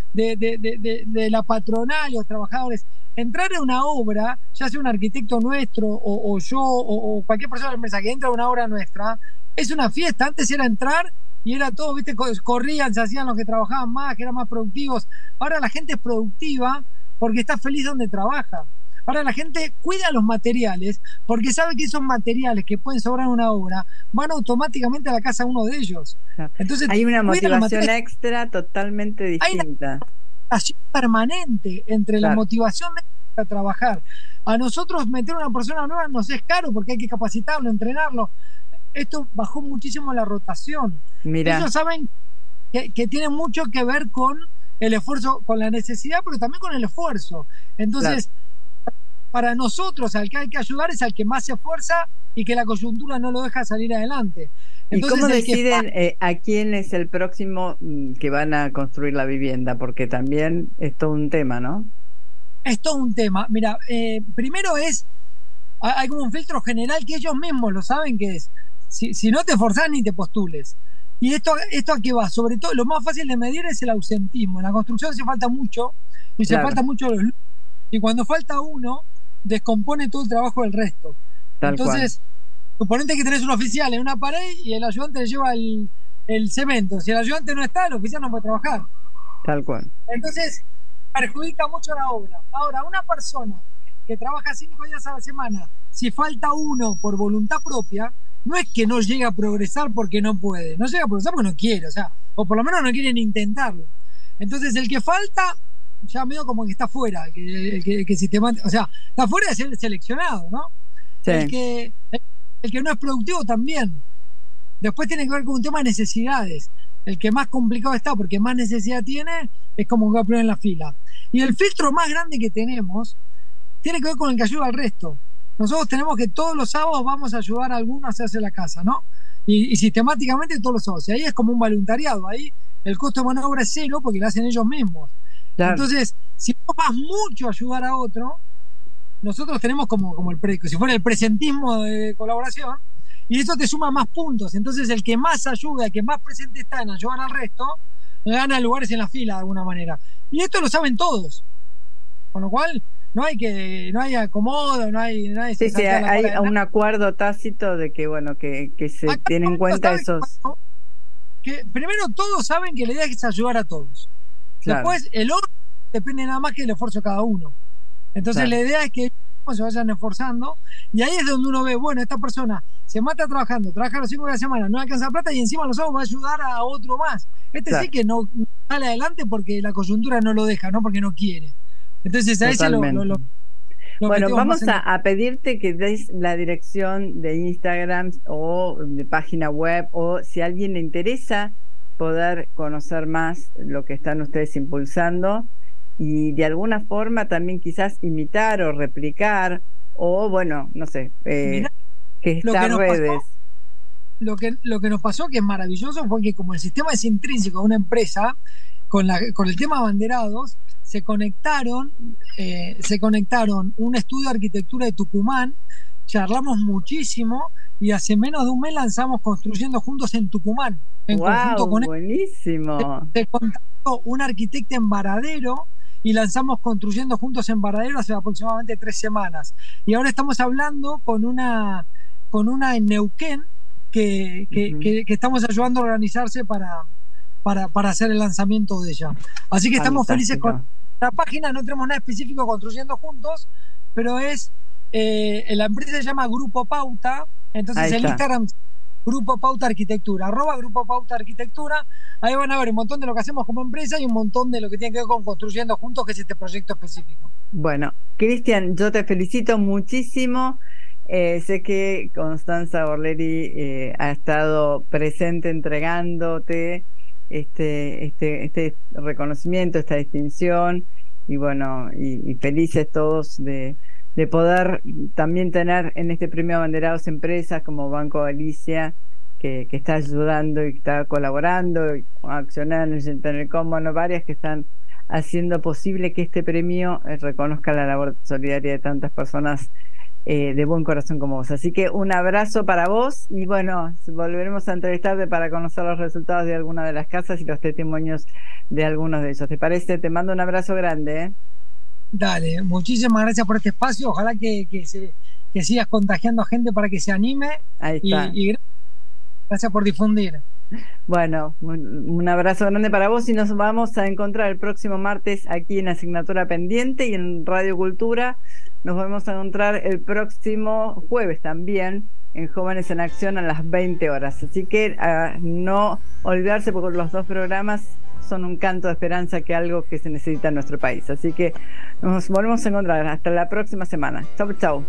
de la patronal y los trabajadores. Entrar en una obra, ya sea un arquitecto nuestro o yo o cualquier persona de la empresa que entra a una obra nuestra, es una fiesta. Antes era entrar y era todo, viste, corrían, se hacían los que trabajaban más, que eran más productivos. Ahora la gente es productiva porque está feliz donde trabaja. Ahora la gente cuida los materiales porque sabe que esos materiales que pueden sobrar en una obra van automáticamente a la casa de uno de ellos. Entonces, hay una motivación extra totalmente distinta. Hay una permanente entre la motivación de trabajar. A nosotros meter una persona nueva nos es caro porque hay que capacitarlo, entrenarlo. Esto bajó muchísimo la rotación. Mirá. Ellos saben que tiene mucho que ver con el esfuerzo, con la necesidad, pero también con el esfuerzo. Entonces, para nosotros, al que hay que ayudar es al que más se esfuerza y que la coyuntura no lo deja salir adelante. Entonces, ¿y cómo deciden a quién es el próximo que van a construir la vivienda? Porque también es todo un tema, ¿no? Es todo un tema. Mira, primero hay como un filtro general que ellos mismos lo saben que es. Si no te esforzás ni te postules. ¿Y esto a qué va? Sobre todo, lo más fácil de medir es el ausentismo. En la construcción se falta mucho y se falta mucho los lunes. Y cuando falta uno, descompone todo el trabajo del resto. Entonces, suponete que tenés un oficial en una pared y el ayudante le lleva el cemento. Si el ayudante no está, el oficial no puede trabajar. Tal cual. Entonces, perjudica mucho la obra. Ahora, una persona que trabaja 5 días a la semana, si falta uno por voluntad propia, no es que no llega a progresar porque no puede, no llega a progresar porque no quiere, o por lo menos no quieren intentarlo. Entonces el que falta ya medio como que está fuera, que sistemáticamente, está fuera de ser seleccionado, ¿no? Sí. El que no es productivo también. Después tiene que ver con un tema de necesidades. El que más complicado está porque más necesidad tiene es como que va primero en la fila. Y el filtro más grande que tenemos tiene que ver con el que ayuda al resto. Nosotros tenemos que todos los sábados vamos a ayudar a alguno a hacerse la casa, ¿no? Y sistemáticamente todos los sábados. Y ahí es como un voluntariado. Ahí el costo de mano de obra es cero porque lo hacen ellos mismos. Claro. Entonces, si vos vas mucho a ayudar a otro, nosotros tenemos como si fuera el presentismo de colaboración, y eso te suma más puntos. Entonces, el que más ayuda, el que más presente está en ayudar al resto, gana lugares en la fila de alguna manera. Y esto lo saben todos. Con lo cual, no hay acomodo, no hay sí, hay un acuerdo tácito de que que se tienen en cuenta esos. Que primero todos saben que la idea es ayudar a todos. Claro. Después el otro depende nada más que del esfuerzo de cada uno. Entonces la idea es que se vayan esforzando y ahí es donde uno ve, esta persona se mata trabajando, trabaja los 5 días de la semana, no alcanza plata y encima los sábados va a ayudar a otro más. Sí que no sale adelante porque la coyuntura no lo deja, no porque no quiere. Entonces a ese lo bueno, vamos a pedirte que des la dirección de Instagram o de página web, o si a alguien le interesa poder conocer más lo que están ustedes impulsando y de alguna forma también quizás imitar o replicar o no sé, que estas redes. Lo que nos pasó, que es maravilloso, fue que como el sistema es intrínseco a una empresa, con el tema abanderados, se conectaron un estudio de arquitectura de Tucumán, charlamos muchísimo y hace menos de un mes lanzamos Construyendo Juntos en Tucumán, en conjunto con buenísimo. Se contactó un arquitecto en Varadero y lanzamos Construyendo Juntos en Varadero hace aproximadamente 3 semanas. Y ahora estamos hablando con una en Neuquén que estamos ayudando a organizarse para hacer el lanzamiento de ella. Así que estamos felices con la página. No tenemos nada específico Construyendo Juntos, pero la empresa se llama Grupo Pauta. Entonces el Instagram, Grupo Pauta Arquitectura, @Grupo Pauta Arquitectura. Ahí van a ver un montón de lo que hacemos como empresa y un montón de lo que tiene que ver con Construyendo Juntos, que es este proyecto específico. Bueno, Cristian, yo te felicito muchísimo. Sé que Constanza Orleri ha estado presente entregándote este reconocimiento, esta distinción, y bueno, y felices todos de poder también tener en este premio abanderados empresas como Banco Galicia, que está ayudando y está colaborando, y Accionar en Telecom, varias que están haciendo posible que este premio reconozca la labor solidaria de tantas personas de buen corazón como vos. Así que un abrazo para vos, y bueno, volveremos a entrevistarte para conocer los resultados de alguna de las casas y los testimonios de algunos de ellos. ¿Te parece? Te mando un abrazo grande. Dale, muchísimas gracias por este espacio. Ojalá que sigas contagiando a gente para que se anime. Ahí está. Y gracias por difundir. Bueno, un abrazo grande para vos, y nos vamos a encontrar el próximo martes aquí en Asignatura Pendiente y en Radio Cultura. Nos vamos a encontrar el próximo jueves también en Jóvenes en Acción a las 20 horas. Así que no olvidarse, porque los 2 programas son un canto de esperanza, que algo que se necesita en nuestro país. Así que nos volvemos a encontrar hasta la próxima semana. Chau, chau.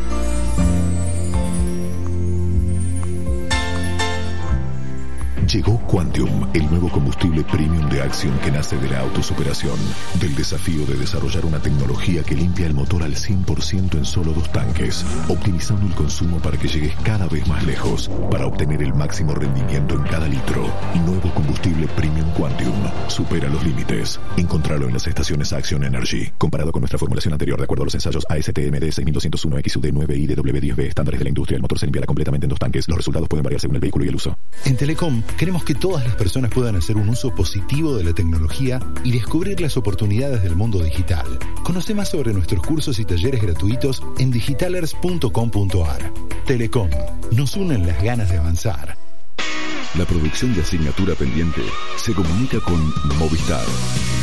Llegó Quantium, el nuevo combustible premium de Axion que nace de la autosuperación, del desafío de desarrollar una tecnología que limpia el motor al 100% en solo 2 tanques, optimizando el consumo para que llegues cada vez más lejos, para obtener el máximo rendimiento en cada litro. Nuevo combustible premium Quantium, supera los límites. Encontralo en las estaciones Axion Energy. Comparado con nuestra formulación anterior, de acuerdo a los ensayos ASTM de 6201 XUD 9 y DW10B, estándares de la industria, el motor se limpiará completamente en 2 tanques. Los resultados pueden variar según el vehículo y el uso. En Telecom queremos que todas las personas puedan hacer un uso positivo de la tecnología y descubrir las oportunidades del mundo digital. Conoce más sobre nuestros cursos y talleres gratuitos en digitalers.com.ar. Telecom, nos unen las ganas de avanzar. La producción de Asignatura Pendiente se comunica con Movistar.